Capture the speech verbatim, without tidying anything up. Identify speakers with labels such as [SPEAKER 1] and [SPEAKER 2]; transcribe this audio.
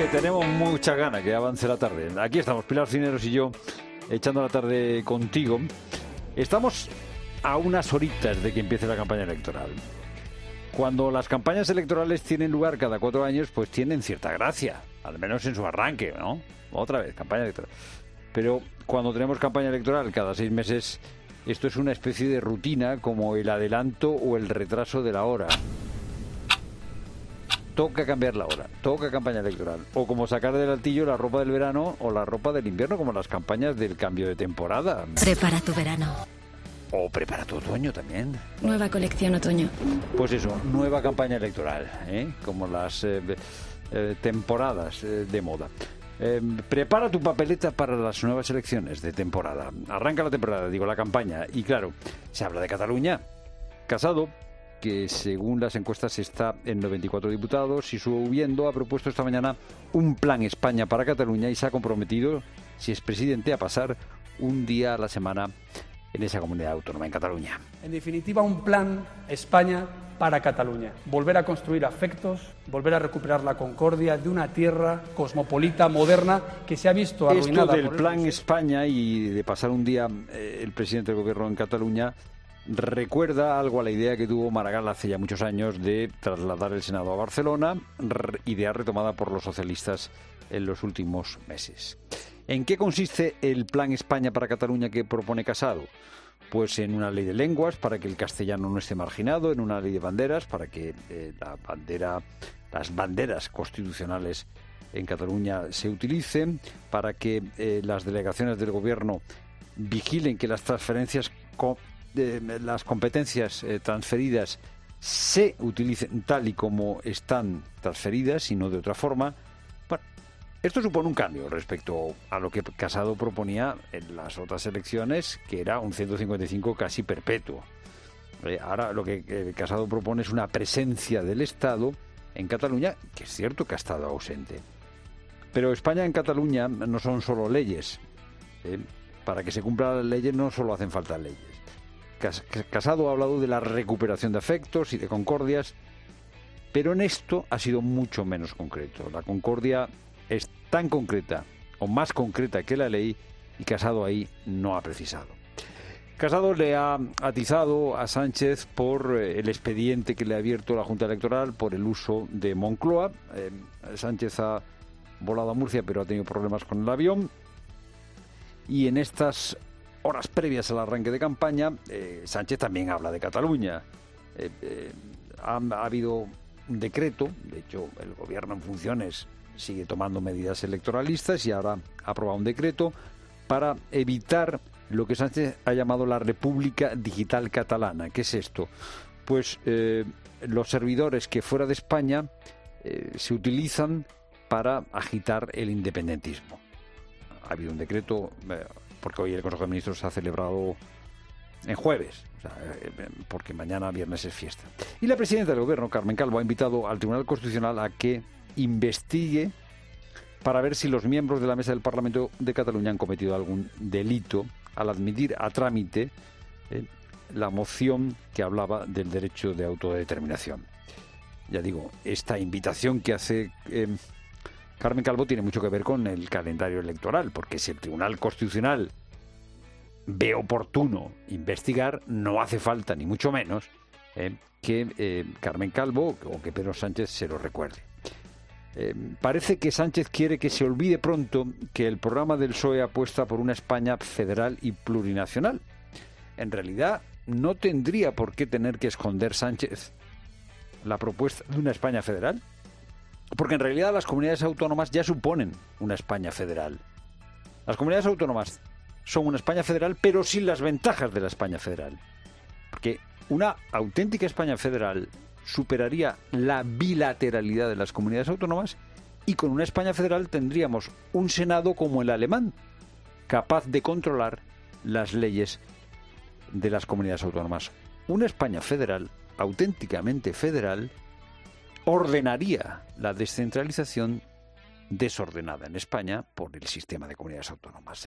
[SPEAKER 1] que tenemos mucha gana que avance la tarde. Aquí estamos, Pilar Cineros y yo, echando la tarde contigo. Estamos a unas horitas de que empiece la campaña electoral. Cuando las campañas electorales tienen lugar cada cuatro años, pues tienen cierta gracia, al menos en su arranque, ¿no? Otra vez, campaña electoral. Pero cuando tenemos campaña electoral cada seis meses, esto es una especie de rutina, como el adelanto o el retraso de la hora. Toca cambiar la hora, toca campaña electoral. O como sacar del altillo la ropa del verano o la ropa del invierno, como las campañas del cambio de temporada.
[SPEAKER 2] Prepara tu verano.
[SPEAKER 1] O prepara tu otoño también.
[SPEAKER 2] Nueva colección otoño.
[SPEAKER 1] Pues eso, nueva campaña electoral, ¿eh? Como las eh, eh, temporadas eh, de moda. Eh, prepara tu papeleta para las nuevas elecciones de temporada. Arranca la temporada, digo, la campaña. Y claro, se habla de Cataluña. Casado, que según las encuestas está en noventa y cuatro diputados y subiendo, ha propuesto esta mañana un plan España para Cataluña y se ha comprometido, si es presidente, a pasar un día a la semana en esa comunidad autónoma, en Cataluña.
[SPEAKER 3] En definitiva, un plan España para Cataluña. Volver a construir afectos, volver a recuperar la concordia de una tierra cosmopolita, moderna, que se ha visto arruinada.
[SPEAKER 1] Esto del
[SPEAKER 3] por
[SPEAKER 1] plan
[SPEAKER 3] el...
[SPEAKER 1] España y de pasar un día eh, el presidente del gobierno en Cataluña recuerda algo a la idea que tuvo Maragall hace ya muchos años de trasladar el Senado a Barcelona, idea retomada por los socialistas en los últimos meses. ¿En qué consiste el plan España para Cataluña que propone Casado? Pues en una ley de lenguas para que el castellano no esté marginado, en una ley de banderas para que eh, la bandera, las banderas constitucionales en Cataluña se utilicen, para que eh, las delegaciones del gobierno vigilen que las transferencias, co- eh, las competencias eh, transferidas se utilicen tal y como están transferidas y no de otra forma. Bueno, esto supone un cambio respecto a lo que Casado proponía en las otras elecciones, que era un ciento cincuenta y cinco casi perpetuo. Eh, ahora lo que eh, Casado propone es una presencia del Estado en Cataluña, que es cierto que ha estado ausente. Pero España en Cataluña no son solo leyes. Eh, para que se cumplan las leyes no solo hacen falta leyes. Cas- Casado ha hablado de la recuperación de afectos y de concordias, pero en esto ha sido mucho menos concreto. La concordia es tan concreta o más concreta que la ley y Casado ahí no ha precisado. Casado le ha atizado a Sánchez por el expediente que le ha abierto la Junta Electoral por el uso de Moncloa. Eh, Sánchez ha volado a Murcia pero ha tenido problemas con el avión y en estas horas previas al arranque de campaña eh, Sánchez también habla de Cataluña. Eh, eh, ha, ha habido un decreto, de hecho el gobierno en funciones sigue tomando medidas electoralistas y ahora ha aprobado un decreto para evitar lo que Sánchez ha llamado la República Digital Catalana. ¿Qué es esto? Pues eh, los servidores que fuera de España eh, se utilizan para agitar el independentismo. Ha habido un decreto, eh, porque hoy el Consejo de Ministros se ha celebrado en jueves, o sea, eh, porque mañana viernes es fiesta. Y la presidenta del Gobierno, Carmen Calvo, ha invitado al Tribunal Constitucional a que investigue para ver si los miembros de la mesa del Parlamento de Cataluña han cometido algún delito al admitir a trámite eh, la moción que hablaba del derecho de autodeterminación. Ya digo, esta invitación que hace eh, Carmen Calvo tiene mucho que ver con el calendario electoral, porque si el Tribunal Constitucional ve oportuno investigar, no hace falta, ni mucho menos, eh, que eh, Carmen Calvo o que Pedro Sánchez se lo recuerde. Eh, parece que Sánchez quiere que se olvide pronto que el programa del P S O E apuesta por una España federal y plurinacional. En realidad, no tendría por qué tener que esconder Sánchez la propuesta de una España federal, porque en realidad las comunidades autónomas ya suponen una España federal. Las comunidades autónomas son una España federal, pero sin las ventajas de la España federal. Porque una auténtica España federal superaría la bilateralidad de las comunidades autónomas y con una España federal tendríamos un Senado como el alemán, capaz de controlar las leyes de las comunidades autónomas. Una España federal, auténticamente federal, ordenaría la descentralización desordenada en España por el sistema de comunidades autónomas.